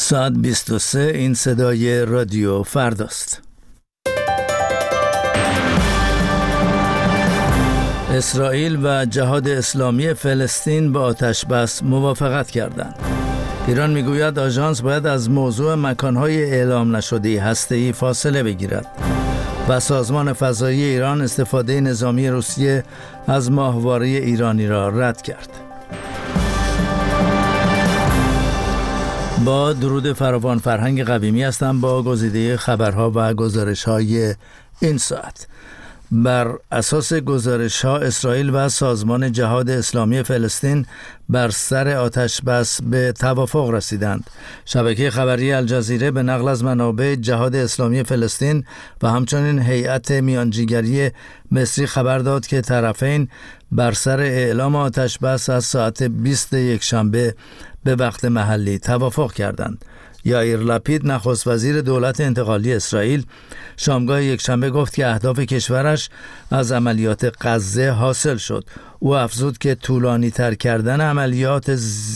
ساعت 23 این صدای رادیو فرداست. اسرائیل و جهاد اسلامی فلسطین با آتش‌بس موافقت کردند. ایران میگوید آژانس باید از موضوع مکانهای اعلام نشده هسته‌ای فاصله بگیرد و سازمان فضایی ایران استفاده نظامی روسیه از ماهواره ایرانی را رد کرد. با درود فراوان، فرهنگ قویمی هستم با گزیده خبرها و گزارش‌های این ساعت. بر اساس گزارش‌ها اسرائیل و سازمان جهاد اسلامی فلسطین بر سر آتش‌بس به توافق رسیدند. شبکه خبری الجزیره به نقل از منابع جهاد اسلامی فلسطین و همچنین هیئت میانجیگری مصری خبر داد که طرفین بر سر اعلام آتش‌بس از ساعت 20 یکشنبه به وقت محلی توافق کردند. یائیر لپید نخست وزیر دولت انتقالی اسرائیل شامگاه یکشنبه گفت که اهداف کشورش از عملیات غزه حاصل شد. او افزود که طولانی تر کردن عملیات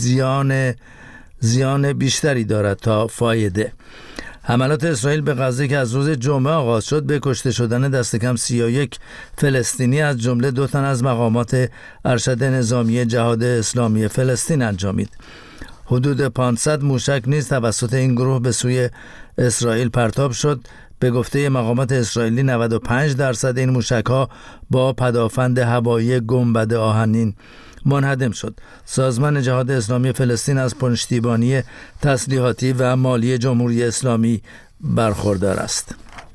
زیان بیشتری دارد تا فایده. حملات اسرائیل به غزه که از روز جمعه آغاز شد به کشته شدن دست کم 31 فلسطینی از جمله 2 تن از مقامات ارشد نظامی جهاد اسلامی فلسطین انجامید. حدود 500 موشک نیز توسط این گروه به سوی اسرائیل پرتاب شد. به گفته مقامات اسرائیلی 95% این موشک‌ها با پدافند هوایی گنبد آهنین منهدم شد. سازمان جهاد اسلامی فلسطین از پشتیبانی تسلیحاتی و مالی جمهوری اسلامی برخوردار است.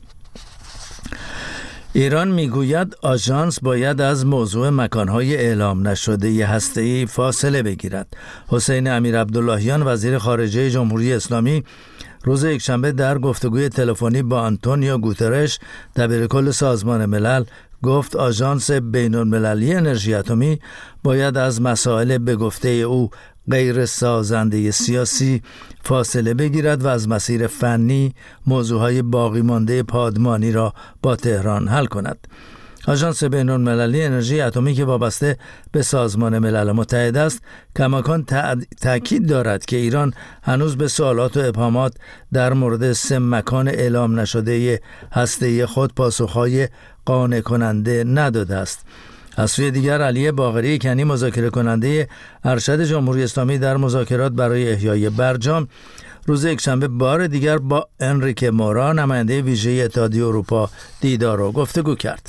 ایران میگوید آژانس باید از موضوع مکانهای اعلام نشده هسته‌ای فاصله بگیرد. حسین امیرعبداللهیان وزیر خارجه جمهوری اسلامی روز یکشنبه در گفتگوی تلفنی با آنتونیو گوترش دبیرکل سازمان ملل گفت آژانس بین‌المللی انرژی اتمی باید از مسائل به گفته او غیر سازنده سیاسی فاصله بگیرد و از مسیر فنی موضوعهای باقی مانده پادمانی را با تهران حل کند. آژانس بین‌المللی انرژی اتمی که وابسته به سازمان ملل متحد است کماکان تأکید دارد که ایران هنوز به سوالات و ابهامات در مورد 3 مکان اعلام نشده هسته‌ای خود پاسخهای قانع کننده نداده است. از سوی دیگر علی باقری کنی مذاکره کننده ارشد جمهوری اسلامی در مذاکرات برای احیای برجام روز یکشنبه بار دیگر با انریکه مورا نماینده ویژه اتحادیه اروپا دیدار و گفتگو کرد.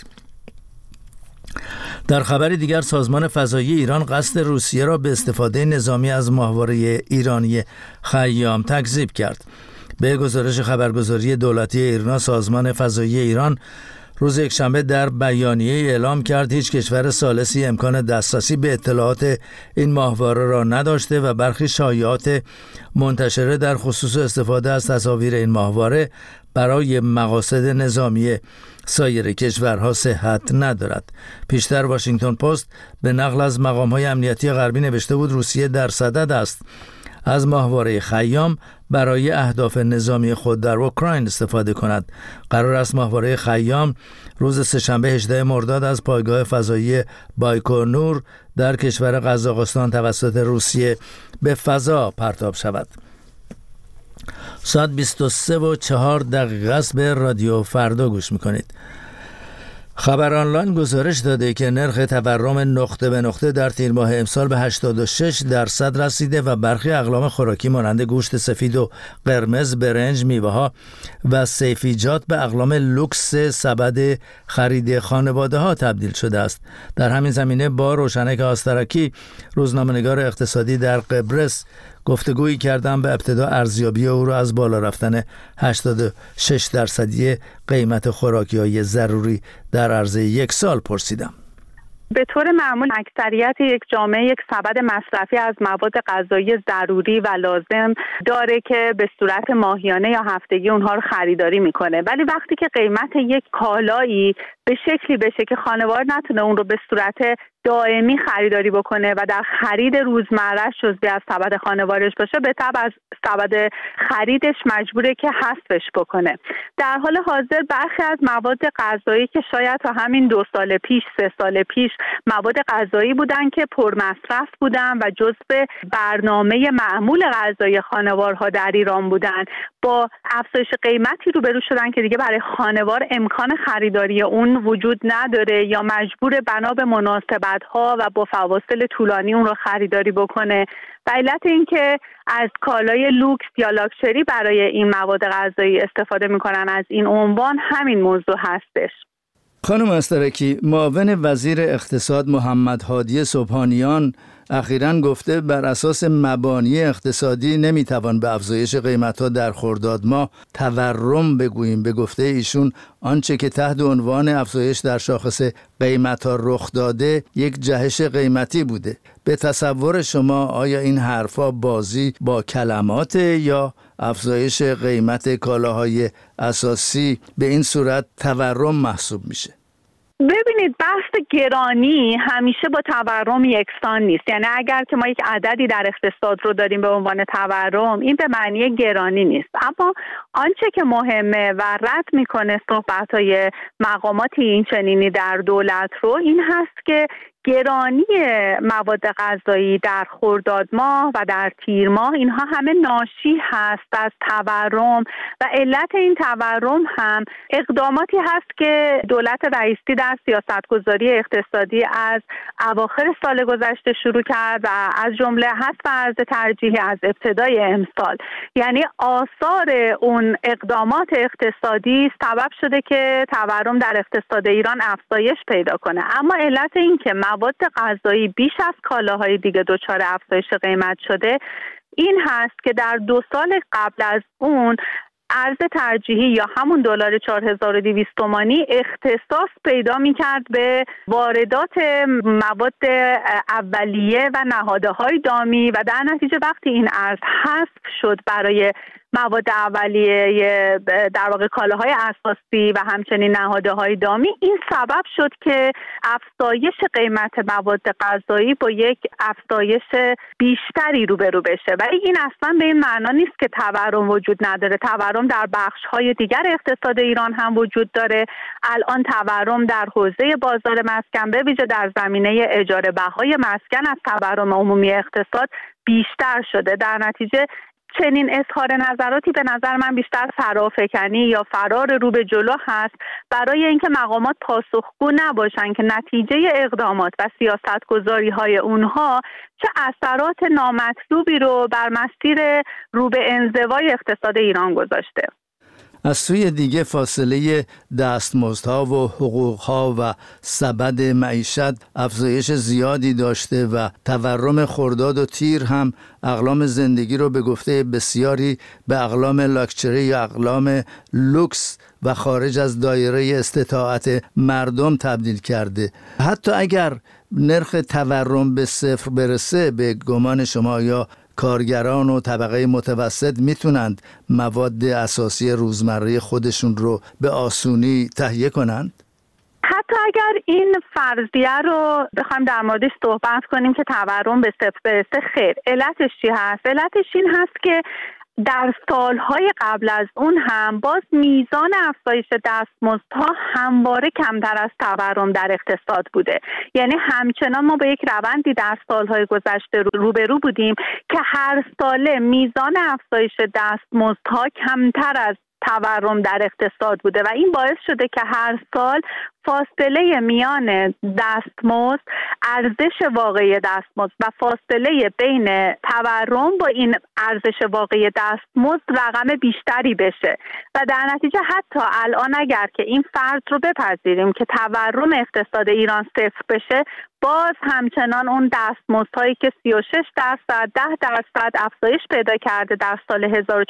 در خبری دیگر سازمان فضایی ایران قصد روسیه را به استفاده نظامی از ماهواره ایرانی خیام تکذیب کرد. به گزارش خبرگزاری دولتی ایرنا سازمان فضایی ایران روز یکشنبه در بیانیه اعلام کرد هیچ کشور ثالثی امکان دسترسی به اطلاعات این ماهواره را نداشته و برخی شایعات منتشره در خصوص استفاده از تصاویر این ماهواره برای مقاصد نظامی سایر کشورها صحت ندارد. پیشتر واشنگتن پست به نقل از مقام‌های امنیتی غربی نوشته بود روسیه در صدد است از ماهواره خیام برای اهداف نظامی خود در اوکراین استفاده کند. قرار است ماهواره خیام روز سه‌شنبه 18 مرداد از پایگاه فضایی بایکونور در کشور قزاقستان توسط روسیه به فضا پرتاب شود. ساعت 23:04 است. به رادیو فردا گوش میکنید. خبر آنلاین گزارش داده که نرخ تورم نقطه به نقطه در تیر ماه امسال به 86% رسیده و برخی اقلام خوراکی مانند گوشت سفید و قرمز، برنج، میوه‌ها و سیفیجات به اقلام لوکس سبد خرید خانواده‌ها تبدیل شده است. در همین زمینه با روشنک آسترکی روزنامه‌نگار اقتصادی در قبرس گفتگویی کردم. به ابتدا ارزیابی او را از بالا رفتن 86% قیمت خوراکی‌های ضروری در عرض 1 سال پرسیدم. به طور معمول اکثریت یک جامعه یک سبد مصرفی از مواد غذایی ضروری و لازم داره که به صورت ماهیانه یا هفتگی اونها رو خریداری میکنه، ولی وقتی که قیمت یک کالایی به شکلی بشه که خانوار نتونه اون رو به صورت دائمی خریداری بکنه و در خرید روزمره‌اش جزئی از سبد خانوارش باشه، به تبع از سبد خریدش مجبوره که حذفش بکنه. در حال حاضر برخی از مواد غذایی که شاید تا همین 2 سال پیش 3 سال پیش مواد غذایی بودن که پرمصرف بودن و جزء برنامه معمول غذایی خانوارها در ایران بودن، با افزایش قیمتی روبرو شدن که دیگه برای خانوار امکان خریداری اون وجود نداره یا مجبور بنا به مناسبت‌ها و با فواصل طولانی اون رو خریداری بکنه. و علت این که از کالای لوکس یا لاکچری برای این مواد غذایی استفاده میکنن از این عنوان همین موضوع هستش. خانم استرکی، معاون وزیر اقتصاد محمد هادی سبحانیان اخیراً گفته بر اساس مبانی اقتصادی نمیتوان به افزایش قیمت‌ها در خرداد ماه تورم بگوییم. به گفته ایشون آنچه که تحت عنوان افزایش در شاخص قیمت‌ها رخ داده یک جهش قیمتی بوده. به تصور شما آیا این حرفا بازی با کلمات یا افزایش قیمت کالاهای اساسی به این صورت تورم محسوب میشه؟ ببینید، بحث گرانی همیشه با تورم یکسان نیست. یعنی اگر که ما یک عددی در اقتصاد رو داریم به عنوان تورم، این به معنی گرانی نیست. اما آنچه که مهمه و رد میکنه صحبت‌های مقاماتی این چنینی در دولت رو، این هست که گرانی مواد غذایی در خرداد ماه و در تیر ماه اینها همه ناشی هست از تورم و علت این تورم هم اقداماتی هست که دولت رئیسی در سیاستگذاری اقتصادی از اواخر سال گذشته شروع کرد و از جمله حذف ارز ترجیحی از ابتدای امسال. یعنی آثار اون اقدامات اقتصادی سبب شده که تورم در اقتصاد ایران افزایش پیدا کنه. اما علت این که مواد غذایی بیش از کالاهای دیگه دچار افزایش قیمت شده این هست که در 2 سال قبل از اون ارز ترجیحی یا همون دلار 4200 تومانی اختصاص پیدا می‌کرد به واردات مواد اولیه و نهادهای دامی و در نتیجه وقتی این ارز حذف شد برای مواد اولیه در واقع کالاهای اساسی و همچنین نهادهای دامی، این سبب شد که افزایش قیمت مواد غذایی با یک افزایش بیشتری روبرو بشه. ولی این اصلا به این معنا نیست که تورم وجود نداره. تورم در بخش‌های دیگر اقتصاد ایران هم وجود dاره. الان تورم در حوزه بازار مسکن به ویژه در زمینه اجاره بهای مسکن از تورم عمومی اقتصاد بیشتر شده. در نتیجه چنین اظهار نظراتی به نظر من بیشتر فرافکنی یا فرار رو به جلو هست برای اینکه مقامات پاسخگو نباشن که نتیجه اقدامات و سیاستگذاری‌های اونها چه اثرات نامطلوبی رو بر مسیر رو به انزوای اقتصاد ایران گذاشته. از سوی دیگه فاصله دستمزدها و حقوقها و سبد معیشت افزایش زیادی داشته و تورم خرداد و تیر هم اقلام زندگی رو به گفته بسیاری به اقلام لاکچری یا اقلام لوکس و خارج از دایره استطاعت مردم تبدیل کرده. حتی اگر نرخ تورم به 0 برسه، به گمان شما یا کارگران و طبقه متوسط میتونند مواد اساسی روزمره خودشون رو به آسونی تهیه کنند؟ حتی اگر این فرضیه رو بخوایم در موردش صحبت کنیم که تورم به 0 برسه، خیر. علتش چی هست؟ علتش این هست که در سالهای قبل از اون هم باز میزان افزایش دستمزدها همواره کمتر از تورم در اقتصاد بوده. یعنی همچنان ما به یک روندی در سالهای گذشته روبرو بودیم که هر ساله میزان افزایش دستمزدها کمتر از تورم در اقتصاد بوده و این باعث شده که هر سال فاصله میان دستمزد، ارزش واقعی دستمزد و فاصله بین تورم با این ارزش واقعی دستمزد رقم بیشتری بشه و در نتیجه حتی الان اگر که این فرض رو بپذیریم که تورم اقتصاد ایران 0 بشه، باز همچنان اون دستمزدهایی که 36%، 10% افزایش پیدا کرده در سال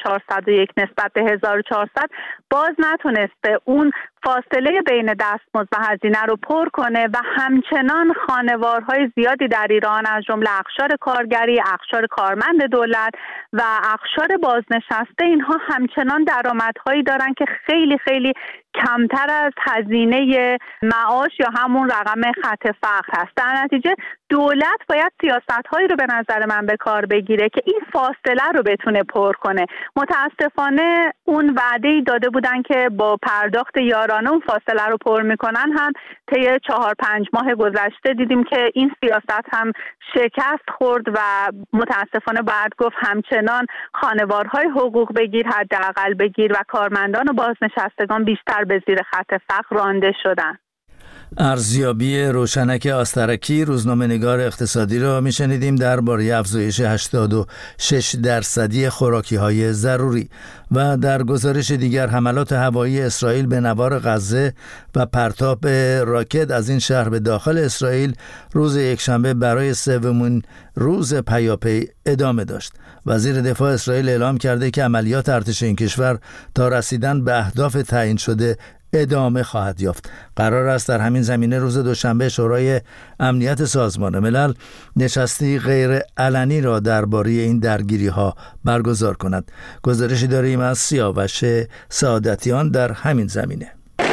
1401 نسبت به 1400 باز نتونسته اون فاصله بین دستمزد و هزینه رو پر کنه و همچنان خانوارهای زیادی در ایران از جمله اقشار کارگری، اقشار کارمند دولت و اقشار بازنشسته، اینها همچنان درآمدهایی دارن که خیلی خیلی کمتر از هزینه معاش یا همون رقم خط فقر هست. در نتیجه دولت باید سیاست‌هایی رو به نظر من به کار بگیره که این فاصله رو بتونه پر کنه. متاسفانه اون وعده‌ای داده بودن که با پرداخت یارانه اون فاصله رو پر میکنن، هم طی 4-5 ماه گذشته دیدیم که این سیاست هم شکست خورد و متاسفانه باید گفت همچنان خانوارهای حقوق بگیر، حداقل بگیر و کارمندان و بازنشستگان بیشتر به زیر خط فقر رانده شدن. ارزیابی روشنک آسترکی روزنامه‌نگار اقتصادی را میشنیدیم درباره افزایش 86% خوراکی‌های ضروری. و در گزارش دیگر حملات هوایی اسرائیل به نوار غزه و پرتاب راکت از این شهر به داخل اسرائیل روز یکشنبه برای سومین روز پیاپی ادامه داشت. وزیر دفاع اسرائیل اعلام کرده که عملیات ارتش این کشور تا رسیدن به اهداف تعیین شده ادامه خواهد یافت. قرار است در همین زمینه روز دوشنبه شورای امنیت سازمان ملل نشستی غیر علنی را درباره این درگیری‌ها برگزار کند. گزارشی داریم از سیاوش سعادتیان در همین زمینه.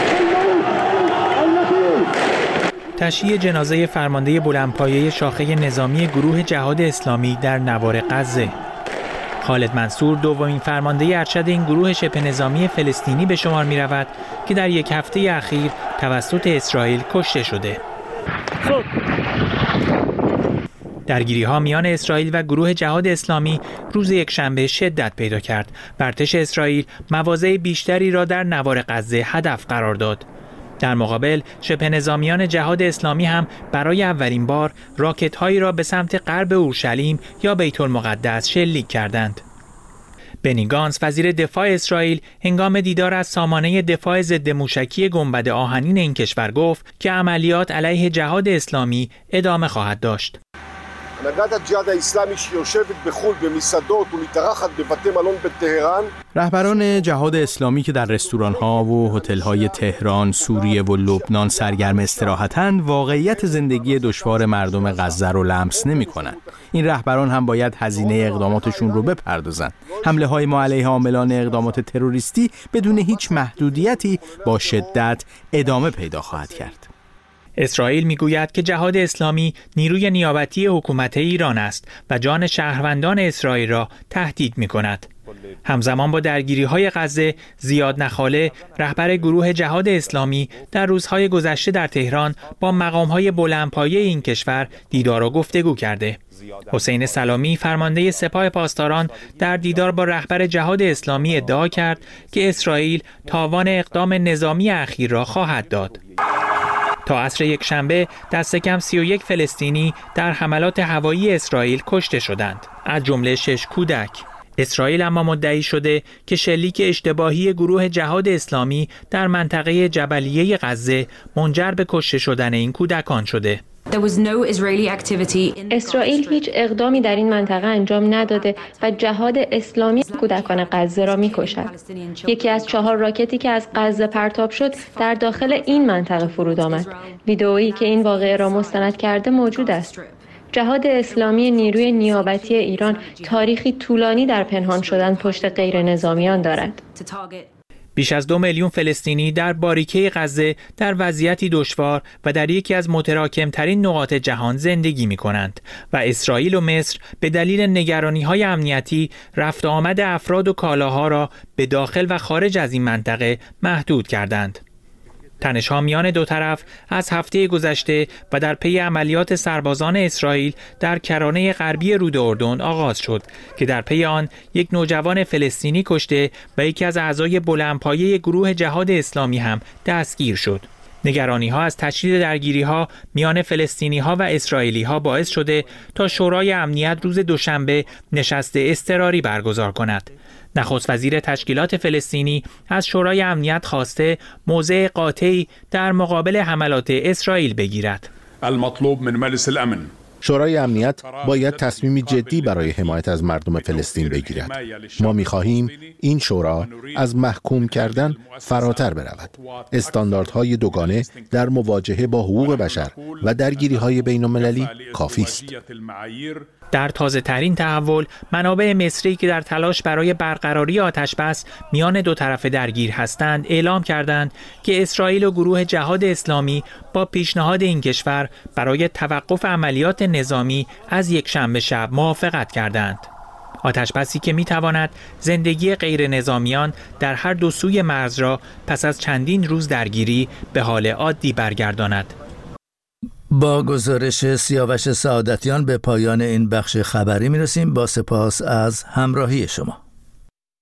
تشییع جنازه فرمانده بلندپایه شاخه نظامی گروه جهاد اسلامی در نوار غزه. خالد منصور دومین فرمانده ارشد این گروه شبه نظامی فلسطینی به شمار می رود که در یک هفته اخیر توسط اسرائیل کشته شده. درگیری ها میان اسرائیل و گروه جهاد اسلامی روز یکشنبه شدت پیدا کرد و ارتش اسرائیل مواضع بیشتری را در نوار غزه هدف قرار داد. در مقابل شبه نظامیان جهاد اسلامی هم برای اولین بار راکت هایی را به سمت غرب اورشلیم یا بیت المقدس شلیک کردند. بنی گانتز وزیر دفاع اسرائیل هنگام دیدار از سامانه دفاع ضد موشکی گنبد آهنین این کشور گفت که عملیات علیه جهاد اسلامی ادامه خواهد داشت. رهبران جهاد اسلامی که در رستوران‌ها و هتل‌های تهران، سوریه و لبنان سرگرم استراحتند، واقعیت زندگی دشوار مردم غزه رو لمس نمی‌کنند. این رهبران هم باید هزینه اقداماتشون رو بپردازند. حمله‌های ما علیه عاملان اقدامات تروریستی بدون هیچ محدودیتی با شدت ادامه پیدا خواهد کرد. اسرائیل میگوید که جهاد اسلامی نیروی نیابتی حکومت ایران است و جان شهروندان اسرائیل را تهدید می‌کند. همزمان با درگیری‌های غزه، زیاد نخاله، رهبر گروه جهاد اسلامی در روزهای گذشته در تهران با مقام‌های بلندپایه این کشور دیدار و گفتگو کرده. حسین سلامی فرمانده سپاه پاسداران در دیدار با رهبر جهاد اسلامی ادعا کرد که اسرائیل تاوان اقدام نظامی اخیر را خواهد داد. تا عصر یکشنبه دست کم 31 فلسطینی در حملات هوایی اسرائیل کشته شدند، از جمله 6 کودک. اسرائیل اما مدعی شده که شلیک اشتباهی گروه جهاد اسلامی در منطقه جبلیه غزه منجر به کشته شدن این کودکان شده. اسرائیل هیچ اقدامی در این منطقه انجام نداده و جهاد اسلامی کودکان غزه را می‌کشد. یکی از 4 راکتی که از غزه پرتاب شد در داخل این منطقه فرود آمد. ویدئویی که این واقعه را مستند کرده موجود است. جهاد اسلامی نیروی نیابتی ایران تاریخی طولانی در پنهان شدن پشت غیر نظامیان دارد. بیش از 2 میلیون فلسطینی در باریکه غزه در وضعیتی دشوار و در یکی از متراکم‌ترین نقاط جهان زندگی می‌کنند و اسرائیل و مصر به دلیل نگرانی‌های امنیتی رفت و آمد افراد و کالاها را به داخل و خارج از این منطقه محدود کردند. تنش‌ها میان دو طرف از هفته گذشته و در پی عملیات سربازان اسرائیل در کرانه غربی رود اردن آغاز شد که در پی آن یک نوجوان فلسطینی کشته و یکی از اعضای بلندپایه گروه جهاد اسلامی هم دستگیر شد. نگرانی‌ها از تشدید درگیری‌ها میان فلسطینی‌ها و اسرائیلی‌ها باعث شده تا شورای امنیت روز دوشنبه نشست اضطراری برگزار کند. نخست وزیر تشکیلات فلسطینی از شورای امنیت خواسته موضع قاطعی در مقابل حملات اسرائیل بگیرد. المطلوب من مجلس الامن شورای امنیت باید تصمیمی جدی برای حمایت از مردم فلسطین بگیرد. ما می‌خواهیم این شورا از محکوم کردن فراتر برود. استانداردهای دوگانه در مواجهه با حقوق بشر و درگیری‌های بین‌المللی کافی است. در تازه ترین تحول، منابع مصری که در تلاش برای برقراری آتشبس میان دو طرف درگیر هستند، اعلام کردند که اسرائیل و گروه جهاد اسلامی با پیشنهاد این کشور برای توقف عملیات نظامی از یکشنبه شب موافقت کردند. آتشبسی که میتواند زندگی غیر نظامیان در هر دو سوی مرز را پس از چندین روز درگیری به حال عادی برگرداند. با گزارش سیاوش سعادتیان به پایان این بخش خبری میرسیم. با سپاس از همراهی شما.